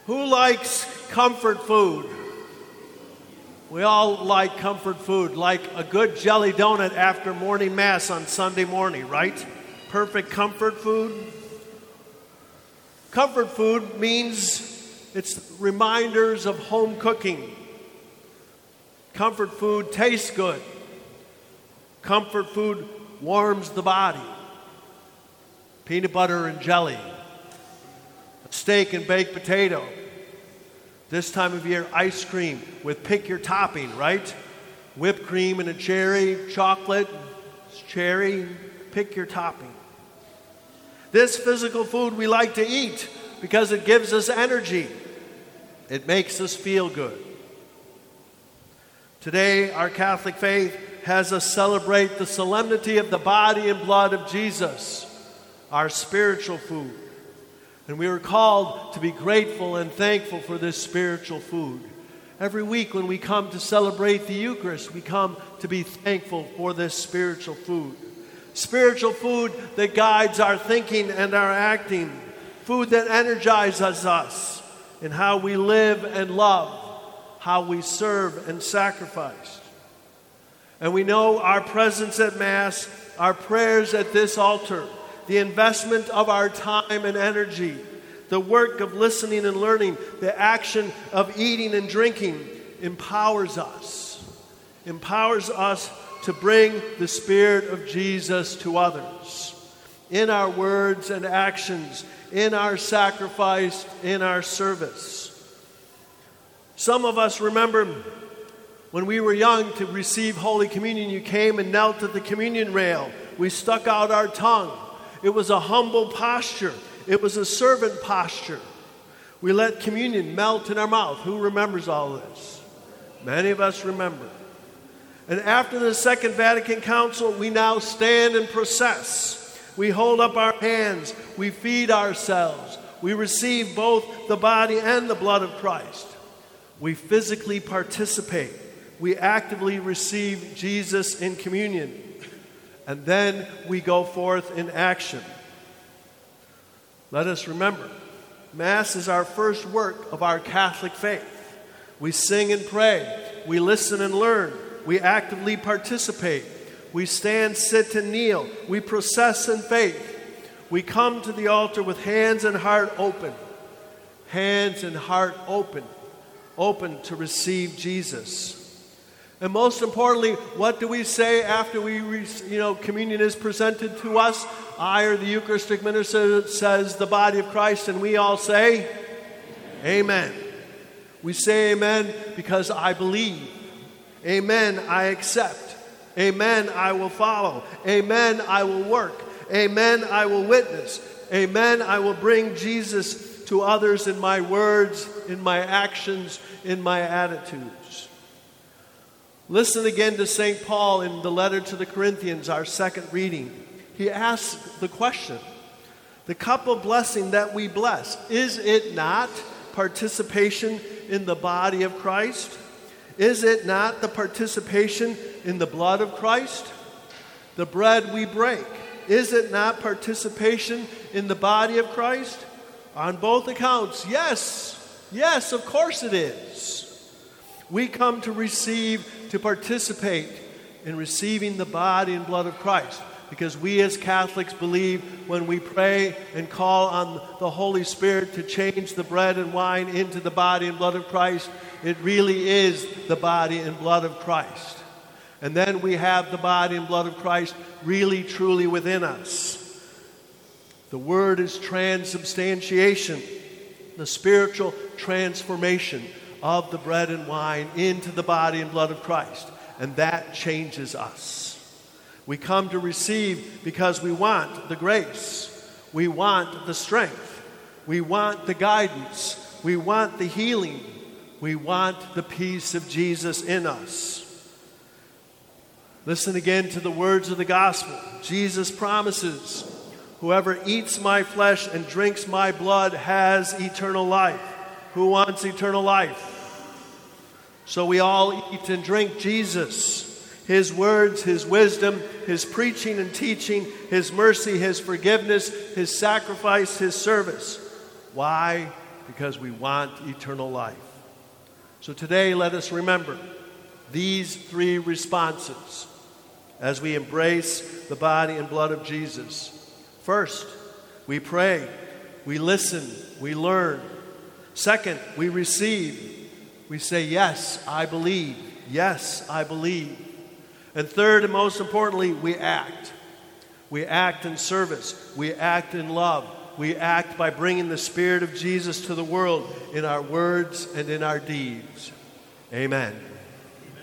Who likes comfort food? We all like comfort food, like a good jelly donut after morning mass on Sunday morning, right? Perfect comfort food. Comfort food means it's reminders of home cooking. Comfort food tastes good. Comfort food warms the body. Peanut butter and jelly. A steak and baked potato. This time of year, ice cream with pick your topping, right? Whipped cream and a cherry, chocolate, cherry, pick your topping. This physical food we like to eat because it gives us energy. It makes us feel good. Today, our Catholic faith has us celebrate the solemnity of the body and blood of Jesus, our spiritual food. And we are called to be grateful and thankful for this spiritual food. Every week when we come to celebrate the Eucharist, we come to be thankful for this spiritual food. Spiritual food that guides our thinking and our acting. Food that energizes us in how we live and love, how we serve and sacrifice. And we know our presence at Mass, our prayers at this altar, the investment of our time and energy, the work of listening and learning, the action of eating and drinking empowers us to bring the Spirit of Jesus to others in our words and actions, in our sacrifice, in our service. Some of us remember when we were young to receive Holy Communion, you came and knelt at the communion rail. We stuck out our tongue. It was a humble posture. It was a servant posture. We let communion melt in our mouth. Who remembers all this? Many of us remember. And after the Second Vatican Council, we now stand and process. We hold up our hands. We feed ourselves. We receive both the body and the blood of Christ. We physically participate. We actively receive Jesus in communion. And then we go forth in action. Let us remember, Mass is our first work of our Catholic faith. We sing and pray. We listen and learn. We actively participate. We stand, sit, and kneel. We process in faith. We come to the altar with hands and heart open. Hands and heart open. Open to receive Jesus. And most importantly, what do we say after communion is presented to us? I, or the Eucharistic minister, says the body of Christ, and we all say, Amen. We say amen because I believe. Amen, I accept. Amen, I will follow. Amen, I will work. Amen, I will witness. Amen, I will bring Jesus to others in my words, in my actions, in my attitudes. Listen again to St. Paul in the letter to the Corinthians, our second reading. He asks the question, the cup of blessing that we bless, is it not participation in the body of Christ? Is it not the participation in the blood of Christ? The bread we break, is it not participation in the body of Christ? On both accounts, yes. Yes, of course it is. We come to receive, to participate in receiving the body and blood of Christ, because we as Catholics believe when we pray and call on the Holy Spirit to change the bread and wine into the body and blood of Christ, it really is the body and blood of Christ. And then we have the body and blood of Christ really, truly within us. The word is transubstantiation, the spiritual transformation of the bread and wine into the body and blood of Christ. And that changes us. We come to receive because we want the grace. We want the strength. We want the guidance. We want the healing. We want the peace of Jesus in us. Listen again to the words of the gospel. Jesus promises, whoever eats my flesh and drinks my blood has eternal life. Who wants eternal life? So we all eat and drink Jesus. His words, His wisdom, His preaching and teaching, His mercy, His forgiveness, His sacrifice, His service. Why? because we want eternal life. So today, let us remember these three responses as we embrace the body and blood of Jesus. First, we pray, we listen, we learn. Second, we receive. We say, yes, I believe. Yes, I believe. And third, and most importantly, we act. We act in service. We act in love. We act by bringing the Spirit of Jesus to the world in our words and in our deeds. Amen.